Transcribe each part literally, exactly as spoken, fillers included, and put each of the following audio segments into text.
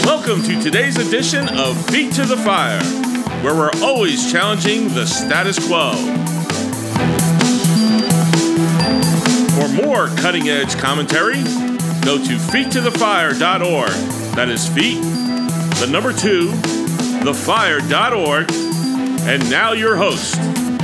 Welcome to today's edition of Feet to the Fire, where we're always challenging the status quo. For more cutting-edge commentary, go to feet to the fire dot org. That is feet, the number two, the fire dot org. And now your host.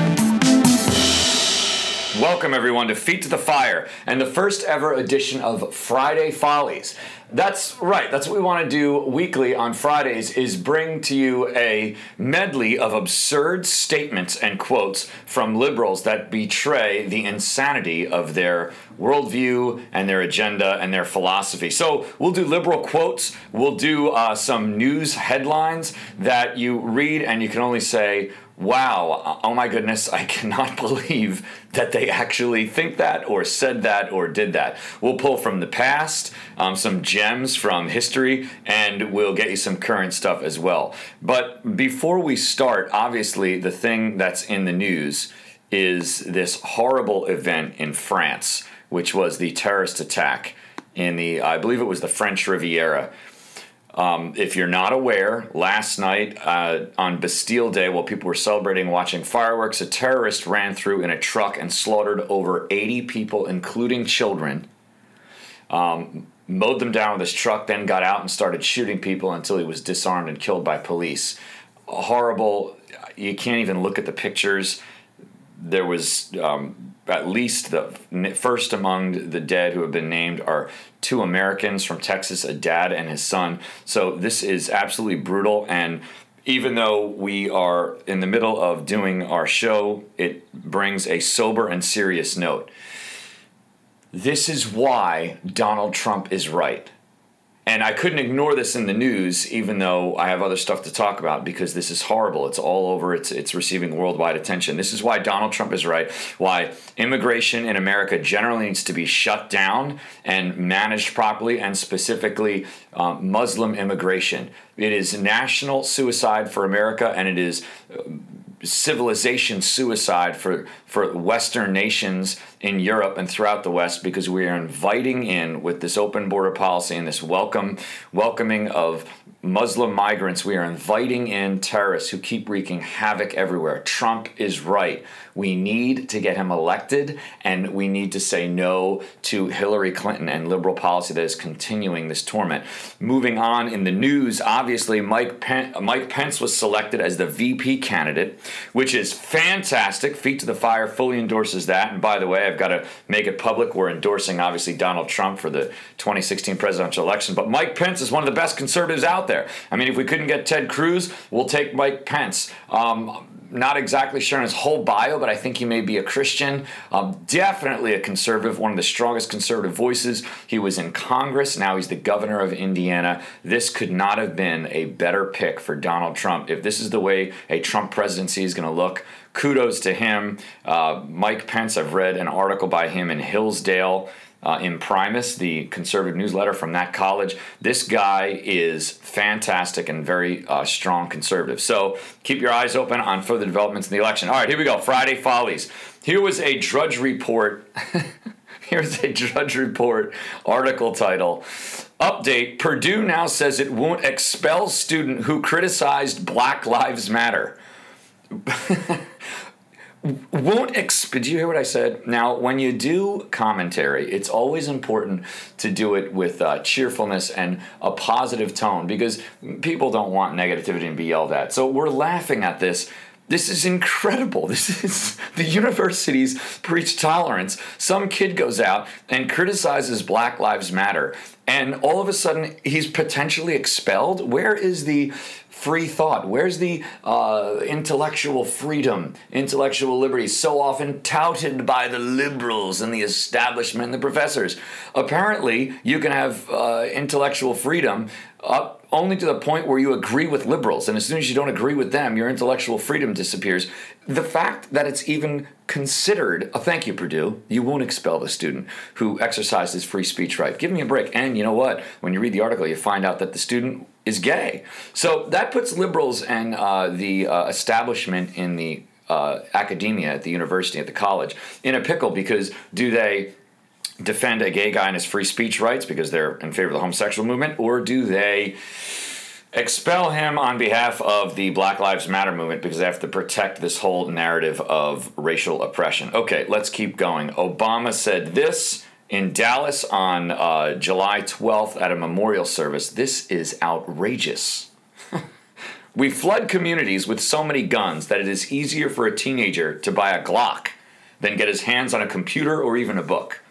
Welcome everyone to Feet to the Fire and the first ever edition of Friday Follies. That's right, that's what we want to do weekly on Fridays, is bring to you a medley of absurd statements and quotes from liberals that betray the insanity of their worldview and their agenda and their philosophy. So we'll do liberal quotes, we'll do uh, some news headlines that you read and you can only say, wow, oh my goodness, I cannot believe that they actually think that or said that or did that. We'll pull from the past, um, some gems from history, and we'll get you some current stuff as well. But before we start, obviously the thing that's in the news is this horrible event in France, which was the terrorist attack in the, I believe it was the French Riviera. Um, if you're not aware, last night uh, on Bastille Day, while people were celebrating watching fireworks, a terrorist ran through in a truck and slaughtered over eighty people, including children, um, mowed them down with his truck, then got out and started shooting people until he was disarmed and killed by police. Horrible. You can't even look at the pictures. There was um, at least the first among the dead who have been named are two Americans from Texas, a dad and his son. So this is absolutely brutal. And even though we are in the middle of doing our show, it brings a sober and serious note. This is why Donald Trump is right. And I couldn't ignore this in the news, even though I have other stuff to talk about, because this is horrible. It's all over. It's it's receiving worldwide attention. This is why Donald Trump is right, why immigration in America generally needs to be shut down and managed properly, and specifically um, Muslim immigration. It is national suicide for America, and it is uh, civilization suicide for, for Western nations in Europe and throughout the West, because we are inviting in, with this open border policy and this welcome welcoming of Muslim migrants, we are inviting in terrorists who keep wreaking havoc everywhere. Trump is right. We need to get him elected, and we need to say no to Hillary Clinton and liberal policy that is continuing this torment. Moving on in the news, obviously Mike Pence, Mike Pence was selected as the V P candidate, which is fantastic. Feet to the Fire fully endorses that. And by the way, I've got to make it public. We're endorsing, obviously, Donald Trump for the twenty sixteen presidential election. But Mike Pence is one of the best conservatives out there. I mean, if we couldn't get Ted Cruz, we'll take Mike Pence. Um, not exactly sure on his whole bio, but I think he may be a Christian. Um, definitely a conservative, one of the strongest conservative voices. He was in Congress. Now he's the governor of Indiana. This could not have been a better pick for Donald Trump. If this is the way a Trump presidency is going to look, kudos to him. Uh, Mike Pence, I've read an article by him in Hillsdale Uh, Imprimis, the conservative newsletter from that college. This guy is fantastic and very uh, strong conservative. So keep your eyes open on further developments in the election. All right, here we go. Friday Follies. Here was a Drudge Report. Here's a Drudge Report article title. Update: Purdue now says it won't expel student who criticized Black Lives Matter. Won't exp- Did you hear what I said? Now, when you do commentary, it's always important to do it with uh, cheerfulness and a positive tone, because people don't want negativity and be yelled at. So we're laughing at this. This is incredible. This is the universities preach tolerance. Some kid goes out and criticizes Black Lives Matter, and all of a sudden he's potentially expelled. Where is the free thought? Where's the uh, intellectual freedom, intellectual liberty, so often touted by the liberals and the establishment and the professors? Apparently, you can have uh, intellectual freedom up only to the point where you agree with liberals, and as soon as you don't agree with them, your intellectual freedom disappears. The fact that it's even considered, oh, thank you, Purdue, you won't expel the student who exercised his free speech right. Give me a break. And you know what? When you read the article, you find out that the student is gay. So that puts liberals and uh, the uh, establishment in the uh, academia at the university, at the college, in a pickle, because do they defend a gay guy and his free speech rights because they're in favor of the homosexual movement, or do they expel him on behalf of the Black Lives Matter movement because they have to protect this whole narrative of racial oppression? Okay, let's keep going. Obama said this in Dallas on uh, July twelfth at a memorial service. This is outrageous. We flood communities with so many guns that it is easier for a teenager to buy a Glock than get his hands on a computer or even a book.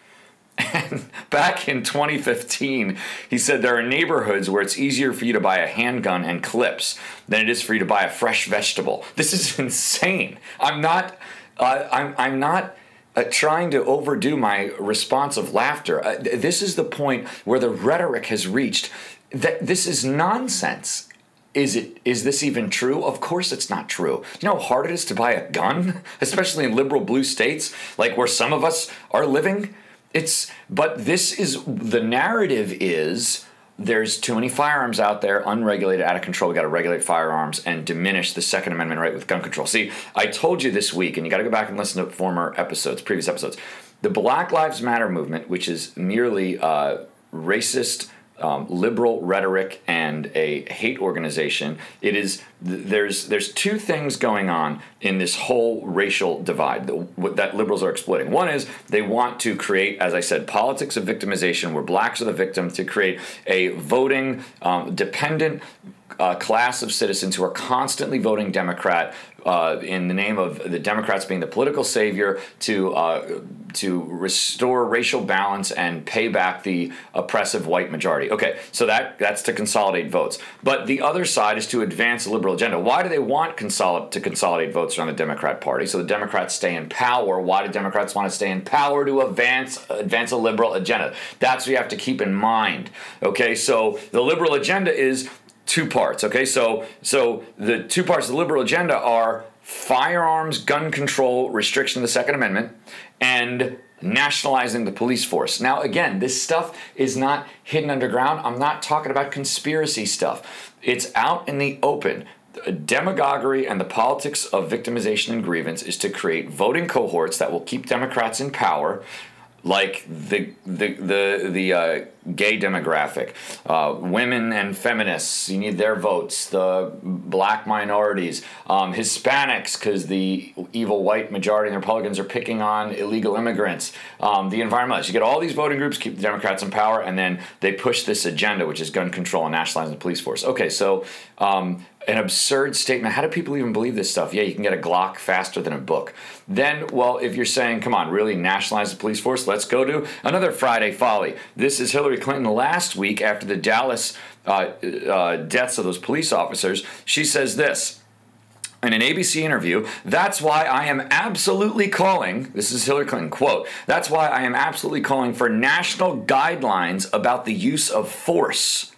And back in twenty fifteen, he said there are neighborhoods where it's easier for you to buy a handgun and clips than it is for you to buy a fresh vegetable. This is insane. I'm not, uh, I'm, I'm not uh, trying to overdo my response of laughter. Uh, th- this is the point where the rhetoric has reached that this is nonsense. Is it? Is this even true? Of course it's not true. You know how hard it is to buy a gun, especially in liberal blue states, like where some of us are living? It's, but this is, the narrative is there's too many firearms out there, unregulated, out of control. We got to regulate firearms and diminish the Second Amendment right with gun control. See, I told you this week, and you got to go back and listen to former episodes, previous episodes. The Black Lives Matter movement, which is merely uh, racist, Um, liberal rhetoric and a hate organization. It is there's there's two things going on in this whole racial divide that, that liberals are exploiting. One is they want to create, as I said, politics of victimization, where blacks are the victim, to create a voting um, dependent uh, class of citizens who are constantly voting Democrat uh, in the name of the Democrats being the political savior to uh, to restore racial balance and pay back the oppressive white majority. Okay, so that that's to consolidate votes. But the other side is to advance a liberal agenda. Why do they want consolid- to consolidate votes around the Democrat Party? So the Democrats stay in power. Why do Democrats want to stay in power? To advance advance a liberal agenda. That's what you have to keep in mind. Okay, so the liberal agenda is two parts. Okay, so so the two parts of the liberal agenda are firearms, gun control, restriction of the Second Amendment, and nationalizing the police force. Now, again, this stuff is not hidden underground. I'm not talking about conspiracy stuff. It's out in the open. Demagoguery and the politics of victimization and grievance is to create voting cohorts that will keep Democrats in power, like the the the the uh, gay demographic, uh, women and feminists. You need their votes. The black minorities, um, Hispanics, because the evil white majority of the Republicans are picking on illegal immigrants. Um, the environmentalists. You get all these voting groups, keep the Democrats in power, and then they push this agenda, which is gun control and nationalizing the police force. Okay, so. Um, An absurd statement. How do people even believe this stuff? Yeah, you can get a Glock faster than a book. Then, well, if you're saying, come on, really nationalize the police force, let's go to another Friday folly. This is Hillary Clinton last week after the Dallas uh, uh, deaths of those police officers. She says this in an A B C interview: that's why I am absolutely calling, this is Hillary Clinton, quote, that's why I am absolutely calling for national guidelines about the use of force.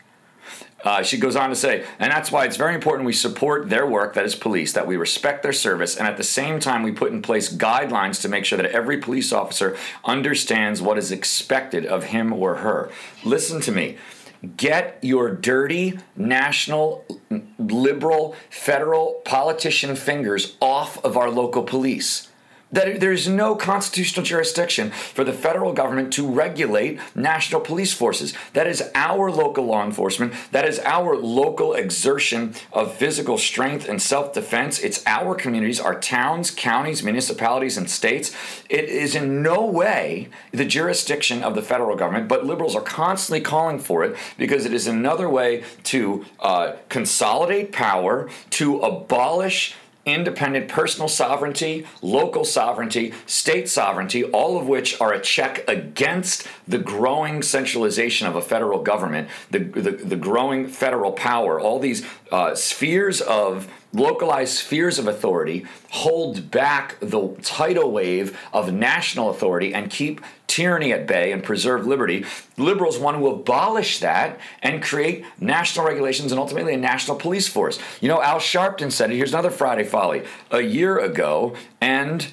Uh, she goes on to say, and that's why it's very important we support their work, that is police, that we respect their service, and at the same time we put in place guidelines to make sure that every police officer understands what is expected of him or her. Listen to me. Get your dirty, national, liberal, federal politician fingers off of our local police. That there is no constitutional jurisdiction for the federal government to regulate national police forces. That is our local law enforcement. That is our local exertion of physical strength and self-defense. It's our communities, our towns, counties, municipalities, and states. It is in no way the jurisdiction of the federal government, but liberals are constantly calling for it because it is another way to uh, consolidate power, to abolish independent personal sovereignty, local sovereignty, state sovereignty, all of which are a check against the growing centralization of a federal government, the the, the growing federal power. All these uh, spheres of localized spheres of authority hold back the tidal wave of national authority and keep tyranny at bay and preserve liberty. Liberals want to abolish that and create national regulations and ultimately a national police force. You know, Al Sharpton said it. Here's another Friday folly. A year ago, and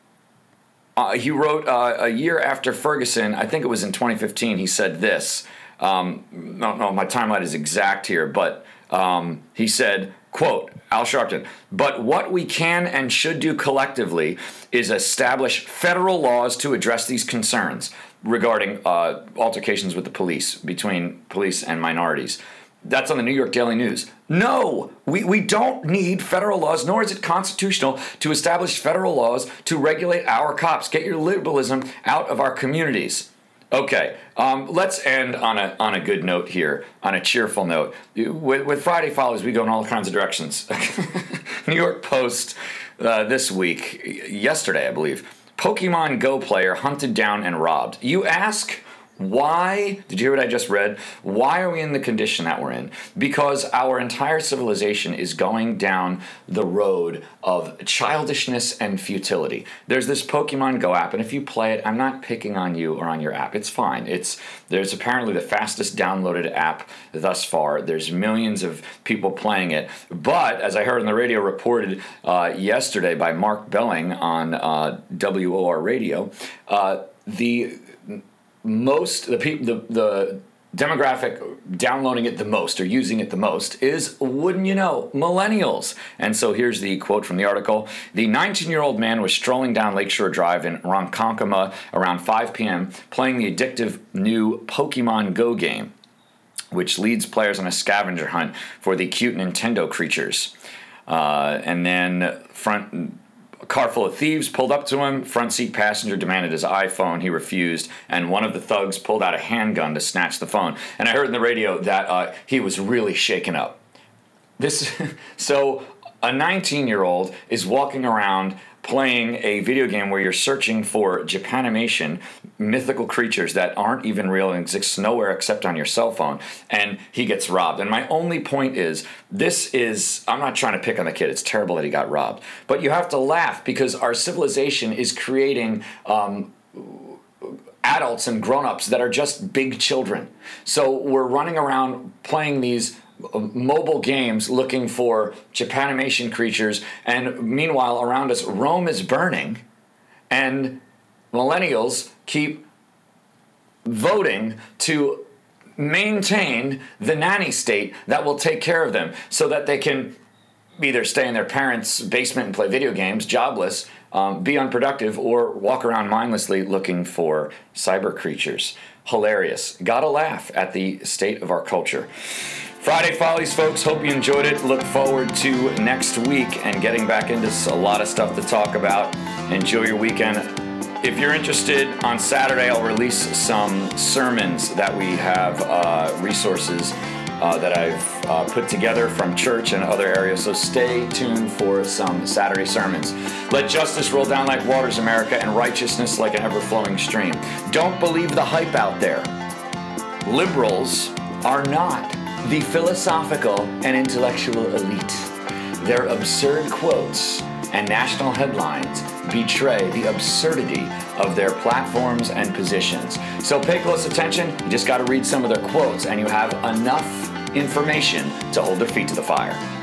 uh, he wrote uh, a year after Ferguson, I think it was in twenty fifteen, he said this. Um, no, no, my timeline is exact here, but um, he said, quote, Al Sharpton, but what we can and should do collectively is establish federal laws to address these concerns regarding uh, altercations with the police, between police and minorities. That's on the New York Daily News. No, we, we don't need federal laws, nor is it constitutional to establish federal laws to regulate our cops. Get your liberalism out of our communities. Okay, um, let's end on a on a good note here, on a cheerful note. With, with Friday Follies, we go in all kinds of directions. New York Post uh, this week, yesterday, I believe, Pokemon Go player hunted down and robbed. You ask, why? Did you hear what I just read? Why are we in the condition that we're in? Because our entire civilization is going down the road of childishness and futility. There's this Pokemon Go app, and if you play it, I'm not picking on you or on your app. It's fine. It's there's apparently the fastest downloaded app thus far. There's millions of people playing it. But as I heard on the radio reported uh, yesterday by Mark Belling on uh, W O R Radio, uh, the most the people the the demographic downloading it the most or using it the most is, wouldn't you know, millennials. And so here's the quote from the article. The nineteen-year-old man was strolling down Lakeshore Drive in Ronkonkoma around five p.m. playing the addictive new Pokemon Go game, which leads players on a scavenger hunt for the cute Nintendo creatures. Uh, and then front... A car full of thieves pulled up to him. Front seat passenger demanded his iPhone. He refused, and one of the thugs pulled out a handgun to snatch the phone. And I heard in the radio that uh, he was really shaken up. This, so a nineteen-year-old is walking around playing a video game where you're searching for Japanimation mythical creatures that aren't even real and exist nowhere except on your cell phone, and he gets robbed. And my only point is, this is, I'm not trying to pick on the kid, it's terrible that he got robbed, but you have to laugh because our civilization is creating um, adults and grown-ups that are just big children. So we're running around playing these mobile games looking for Japanimation creatures, and meanwhile around us Rome is burning, and millennials keep voting to maintain the nanny state that will take care of them so that they can either stay in their parents' basement and play video games, jobless, um, be unproductive, or walk around mindlessly looking for cyber creatures. Hilarious. Gotta laugh at the state of our culture. Friday Follies, folks. Hope you enjoyed it. Look forward to next week and getting back into a lot of stuff to talk about. Enjoy your weekend. If you're interested, on Saturday I'll release some sermons that we have, uh, resources uh, that I've uh, put together from church and other areas. So stay tuned for some Saturday sermons. Let justice roll down like waters, America, and righteousness like an ever-flowing stream. Don't believe the hype out there. Liberals are not the philosophical and intellectual elite. Their absurd quotes and national headlines betray the absurdity of their platforms and positions. So pay close attention. You just got to read some of their quotes and you have enough information to hold their feet to the fire.